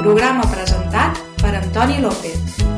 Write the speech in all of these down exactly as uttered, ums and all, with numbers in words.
Programa presentat per Antoni López.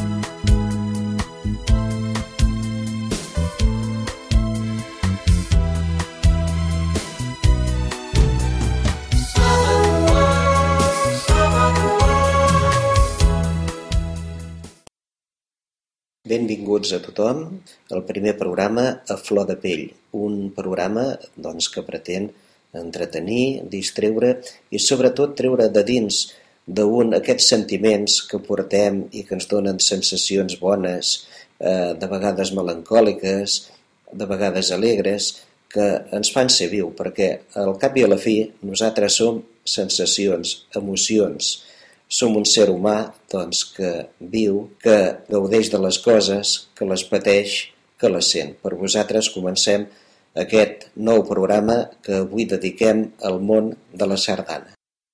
Benvinguts a tothom al primer programa A Flor de Pell, un programa doncs, que pretén entretenir, distreure i sobretot treure de dins d'un aquests sentiments que portem i que ens donen sensacions bones, eh, de vegades melancòliques, de vegades alegres, que ens fan ser viu, perquè al cap i a la fi nosaltres som sensacions, emocions. Som un ser humà doncs, que viu, que gaudeix de les coses, que les pateix, que les sent. Per vosaltres comencem aquest nou programa que avui dediquem al món de la sardana.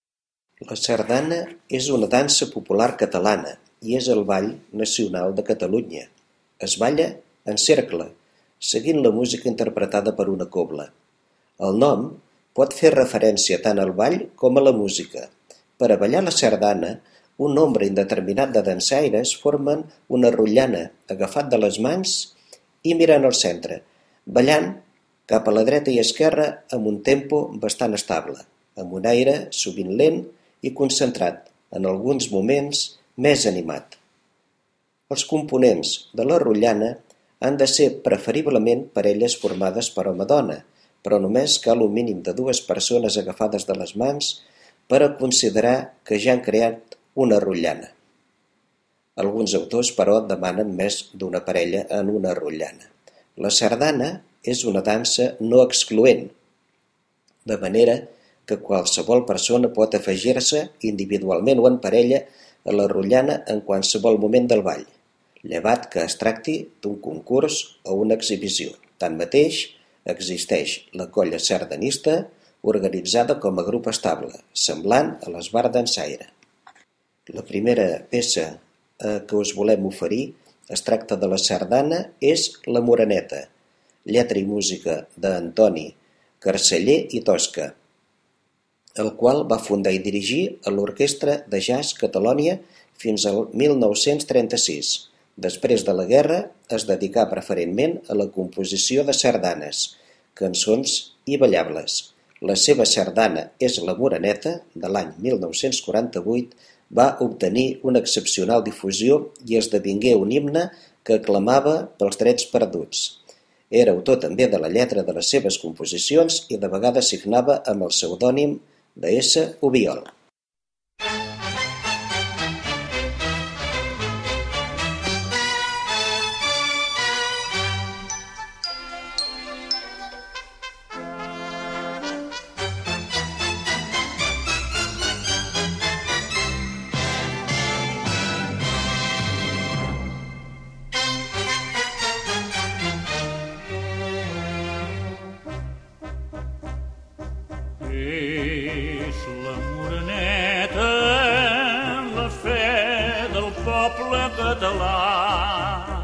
La sardana és una dansa popular catalana i és el ball nacional de Catalunya. Es balla en cercle, seguint la música interpretada per una cobla. El nom pot fer referència tant al ball com a la música. Per a ballar la sardana, un nombre indeterminat de dansaires formen una rotllana agafat de les mans i mirant al centre, ballant cap a la dreta i esquerra amb un tempo bastant estable, amb un aire sovint lent i concentrat, en alguns moments més animat. Els components de la rotllana han de ser preferiblement parelles formades per home-dona, però només cal un mínim de dues persones agafades de les mans per a considerar que ja han creat una rotllana. Alguns autors, però, demanen més d'una parella en una rotllana. La sardana és una dansa no excloent, de manera que qualsevol persona pot afegir-se individualment o en parella a la rotllana en qualsevol moment del ball, llevat que es tracti d'un concurs o una exhibició. Tanmateix, existeix la colla sardanista, organitzada com a grup estable, semblant a l'Esbart Dansaire. La primera peça eh, que us volem oferir es tracta de la sardana, és La Moreneta, lletra i música d'Antoni Carceller i Tosca, el qual va fundar i dirigir a l'Orquestra de Jazz Catalònia fins al mil nou-cents trenta-sis. Després de la guerra es dedicà preferentment a la composició de sardanes, cançons i ballables. La seva sardana És la Moreneta, de l'any mil nou-cents quaranta-vuit, va obtenir una excepcional difusió i esdevingué un himne que clamava pels drets perduts. Era autor també de la lletra de les seves composicions i de vegades signava amb el pseudònim de S. Ubiol. És la Moreneta, la fe del poble català,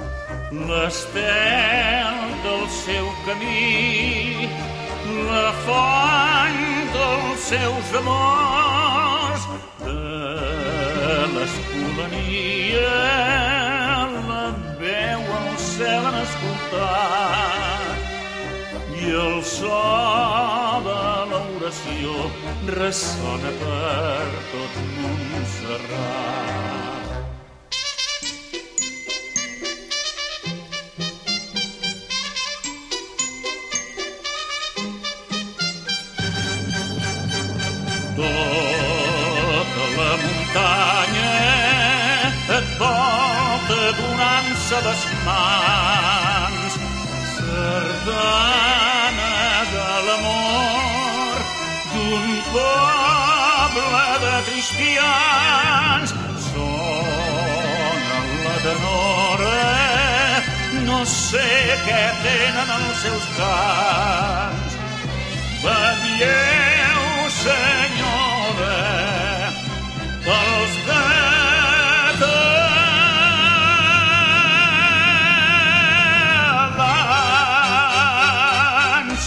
l'estel del seu camí, la font dels seus amors, de l'Escolania, la veu al cel en escoltar, i el so de l'oració ressona per tot Montserrat. Tota la muntanya et volta donant-se les mans, sardana de l'amor d'un poble de cristians. Sona la tenora, no sé què tenen els seus cants. Vetlleu, senyora, pels catalans.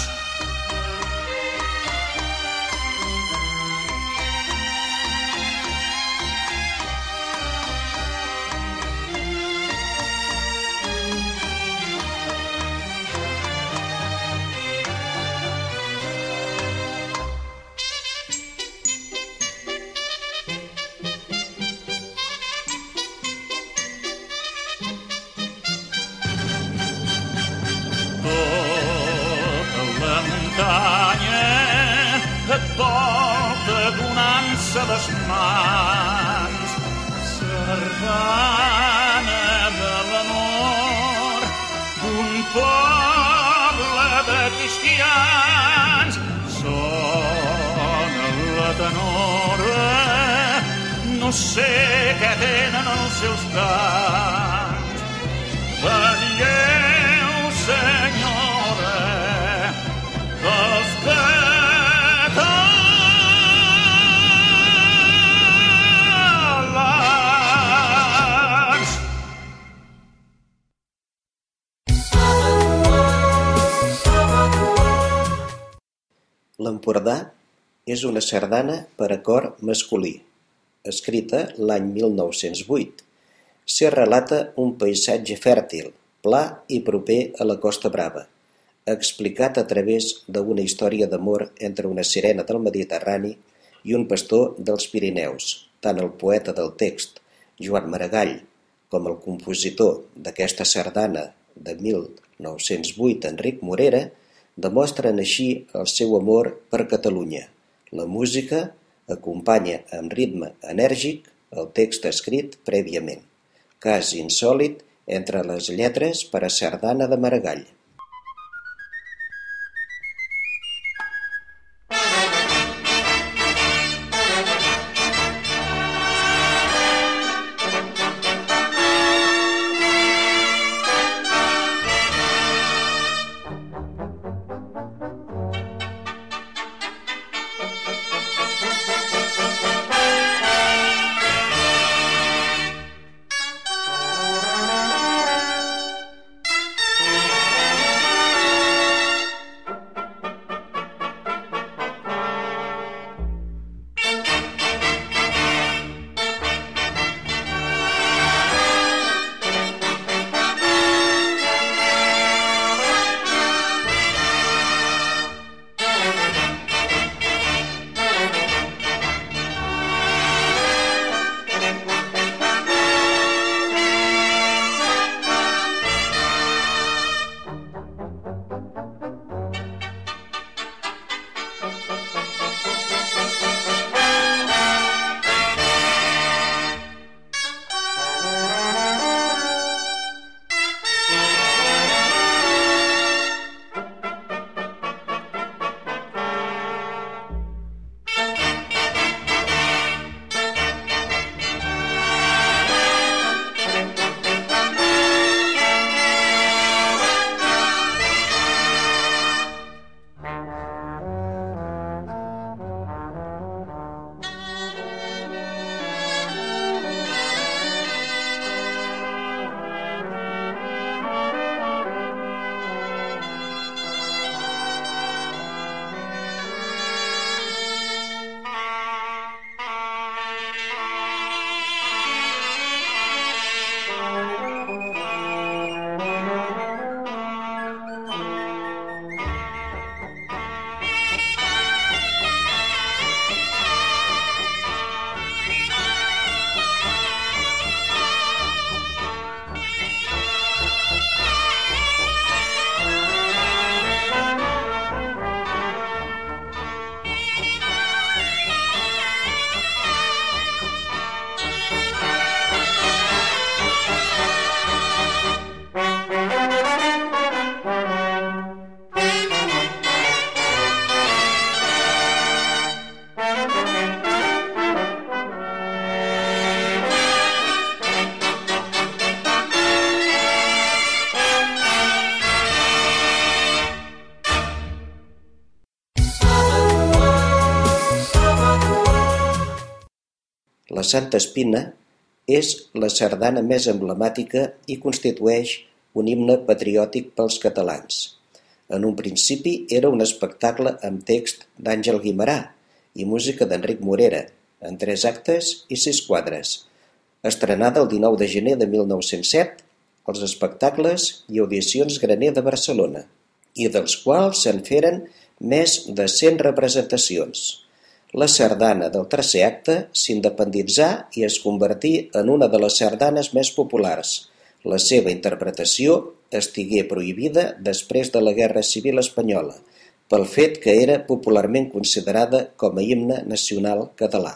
llença les mans. Sardana de l'amor d'un poble de cristians. Sona la tenora, no sé què tenen els seus cants. Vetlleu, senyora, dels catalans. L'Empordà és una sardana per a cor masculí, escrita l'any mil nou-cents vuit. S'hi relata un paisatge fèrtil, pla i proper a la Costa Brava, explicat a través d'una història d'amor entre una sirena del Mediterrani i un pastor dels Pirineus. Tant el poeta del text, Joan Maragall, com el compositor d'aquesta sardana de mil nou-cents vuit, Enric Morera, demostren així el seu amor per Catalunya. La música acompanya amb ritme enèrgic el text escrit prèviament. Cas insòlit entre les lletres per a sardana de Maragall. La Santa Espina és la sardana més emblemàtica i constitueix un himne patriòtic pels catalans. En un principi era un espectacle amb text d'Àngel Guimerà i música d'Enric Morera, en tres actes i sis quadres. Estrenada el dinou de gener de mil nou-cents set, els espectacles i audicions Graner de Barcelona, i dels quals se'n feren més de cent representacions. La sardana del tercer acte s'independitzà i es convertí en una de les sardanes més populars. La seva interpretació estigué prohibida després de la Guerra Civil Espanyola, pel fet que era popularment considerada com a himne nacional català.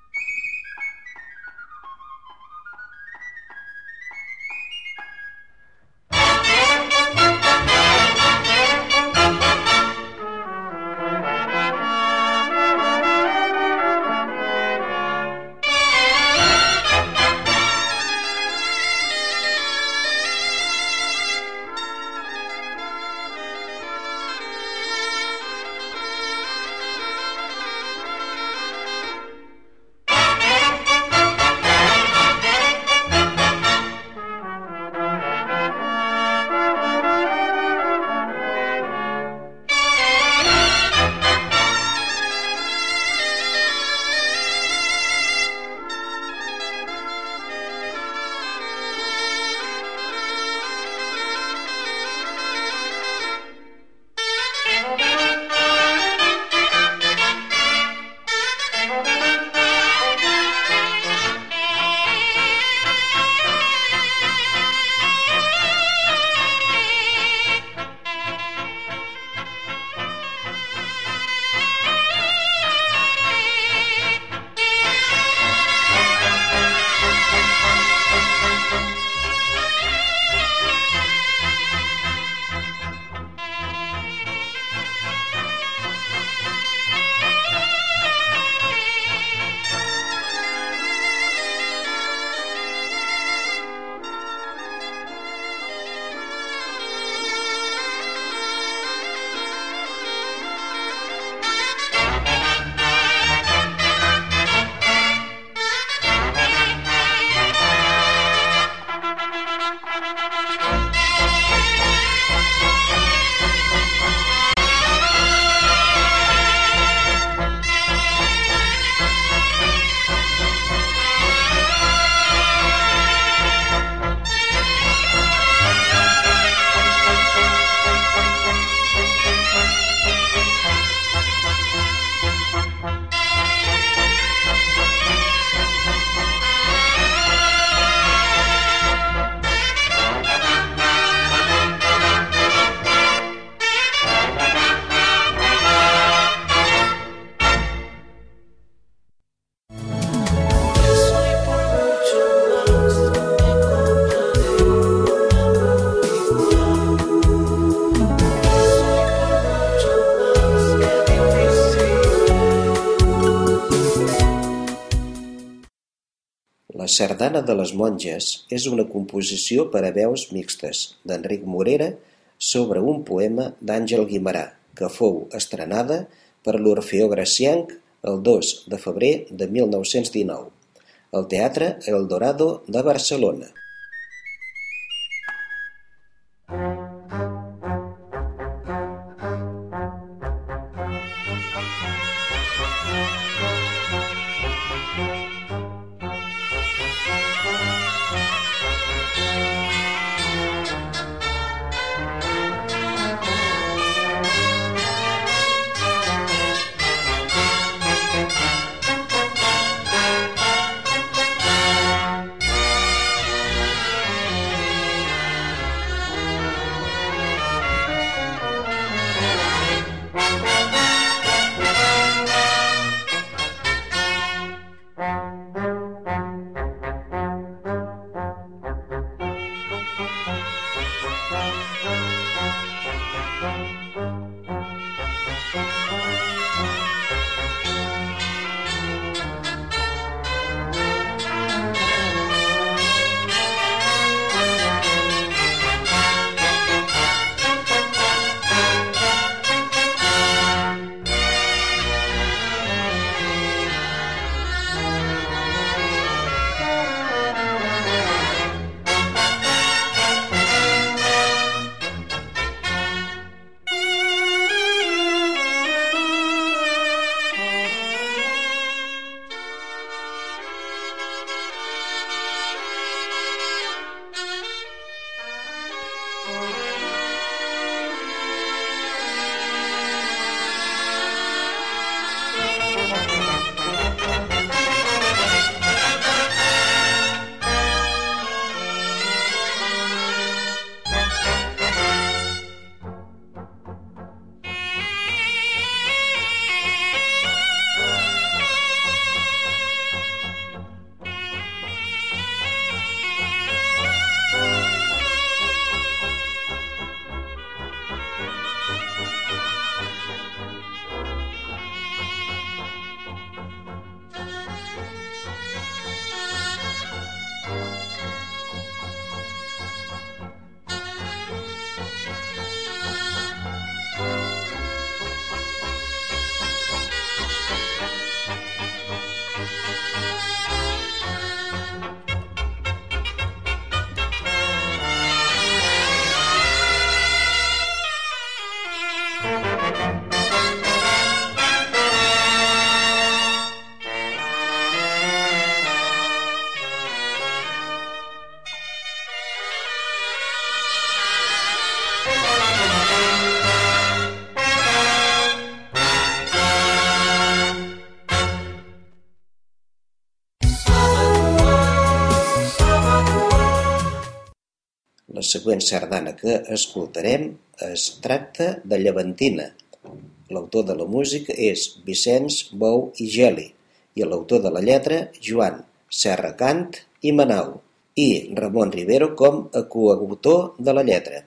La Sardana de les Monges és una composició per a veus mixtes d'Enric Morera sobre un poema d'Àngel Guimerà, que fou estrenada per l'Orfeó Gracienc el dos de febrer de mil nou-cents dinou, al Teatre Eldorado de Barcelona. La següent sardana que escoltarem es tracta de Llevantina. L'autor de la música és Vicenç Bou i Geli i l'autor de la lletra Joan Serracant i Manau i Ramon Rivero com a coautor de la lletra.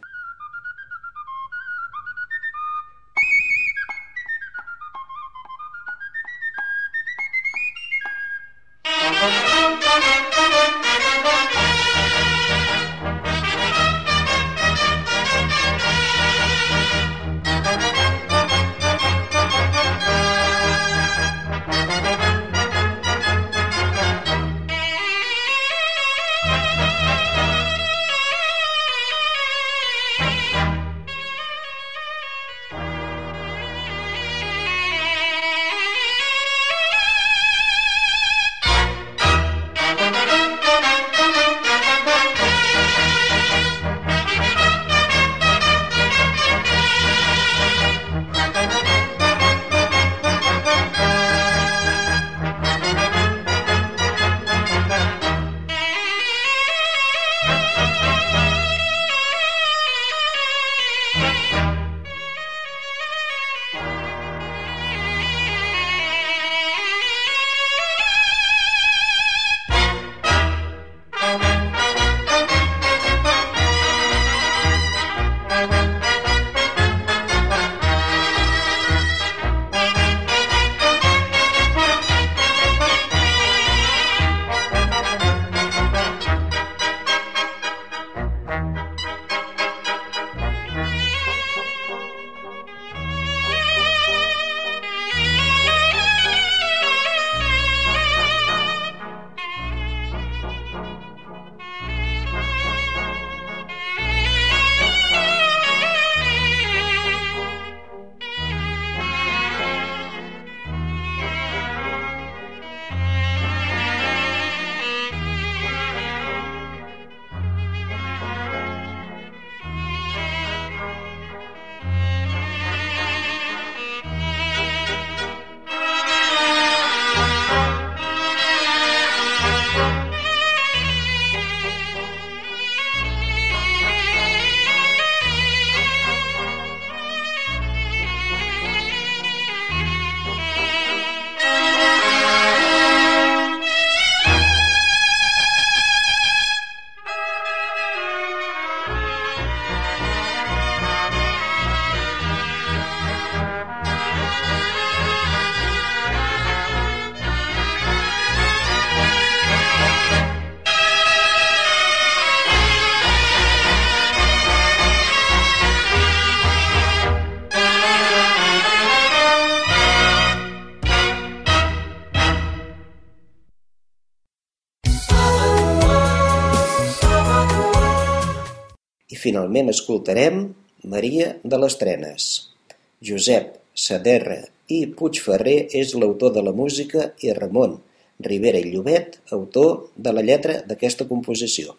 Finalment escoltarem Maria de les Trenes. Josep Saderra i Puigferrer és l'autor de la música i Ramon Rivera i Llobet, autor de la lletra d'aquesta composició.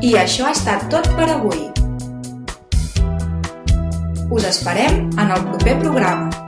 I això ha estat tot per avui. Us esperem en el proper programa.